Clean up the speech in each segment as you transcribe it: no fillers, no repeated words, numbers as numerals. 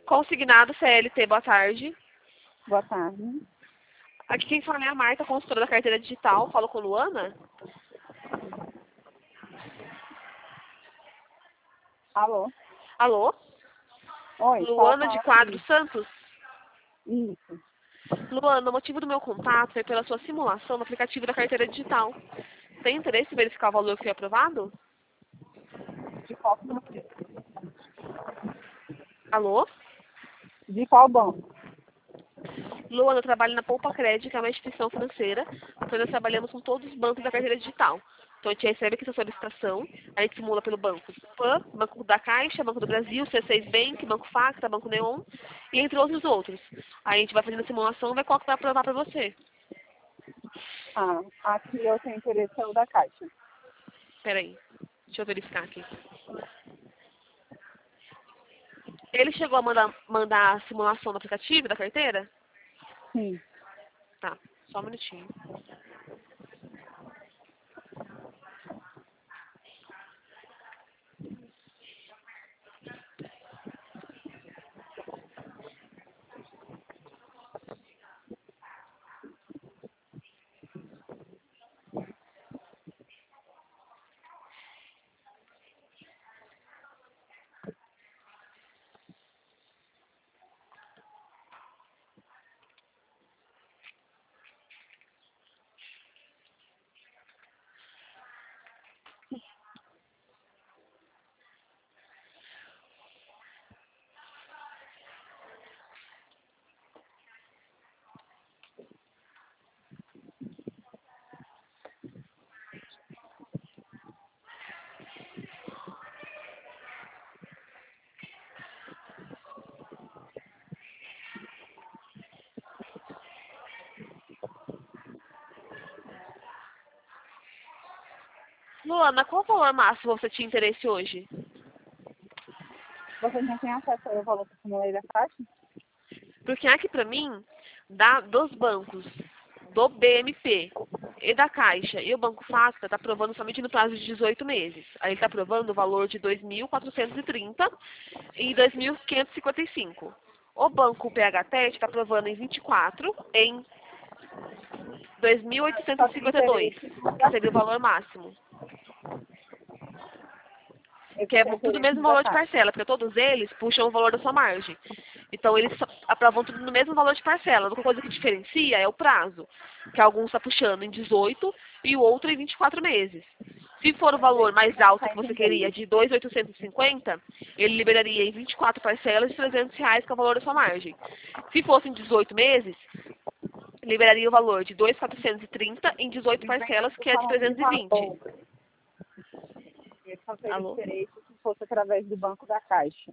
Consignado CLT, boa tarde. Boa tarde. Aqui quem fala é a Marta, consultora da carteira digital. Falo com Luana. Alô? Alô? Oi, Luana de Quadros Santos? Isso. Luana, o motivo do meu contato foi pela sua simulação no aplicativo da carteira digital. Tem interesse em verificar o valor que foi aprovado? De qual, Alô? de qual banco? Luana, eu trabalho na Poupa Crédito, que é uma instituição financeira. Então nós trabalhamos com todos os bancos da carteira digital. Então a gente recebe aqui sua solicitação, a gente simula pelo Banco PAN, Banco da Caixa, Banco do Brasil, C6 Bank, Banco Facta, Banco Neon, e entre outros. Aí a gente vai fazendo a simulação e vai qual que vai aprovar para você. Ah, aqui eu tenho interesse pelo da Caixa. Peraí, deixa eu verificar aqui. Ele chegou a mandar a simulação do aplicativo da carteira? Sim. Tá, só um minutinho. Luana, qual o valor máximo você tinha interesse hoje? Você já tem acesso ao valor que eu simulei da Caixa? Porque aqui pra mim, dos bancos, do BMP e da Caixa e o Banco Facta, está aprovando somente no prazo de 18 meses. Aí ele está aprovando o valor de 2.430 e 2.555. O Banco PHTET está aprovando em 24 em Só tem 2.852, interesse. que seria o valor máximo. Eu Que é tenho tudo o interesse mesmo no da valor de Caixa. parcela, porque todos eles puxam o valor da sua margem. Então eles aprovam tudo no mesmo valor de parcela. A única coisa que diferencia é o prazo, que alguns está puxando em 18 e o outro em 24 meses. Se for o valor mais alto Tá que você queria, entendendo? de 2.850, ele liberaria em 24 parcelas de R$ 300, que é o valor da sua margem. Se fosse em 18 meses, liberaria o valor de 2.430 em 18 parcelas, que é de Falando de 320. valor, eu só teria Alô? interesse se fosse através do banco da Caixa.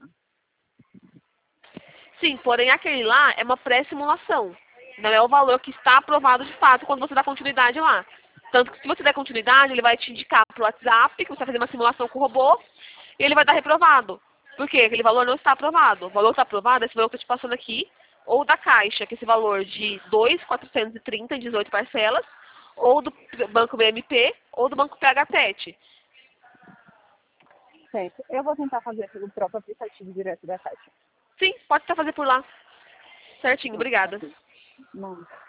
Sim, porém aquele lá é uma pré-simulação. Não é o valor que está aprovado de fato quando você dá continuidade lá. Tanto que se você der continuidade, ele vai te indicar para o WhatsApp que você vai fazer uma simulação com o robô e ele vai dar reprovado. Por quê? Aquele valor não está aprovado. O valor que está aprovado é esse valor que eu estou te passando aqui, ou da Caixa, que é esse valor de 2.430 em 18 parcelas, ou do Banco BMP, ou do Banco PHTET. Certo. Eu vou tentar fazer pelo próprio aplicativo direto da Caixa. Sim, pode estar fazer por lá. Certinho, obrigada. Não.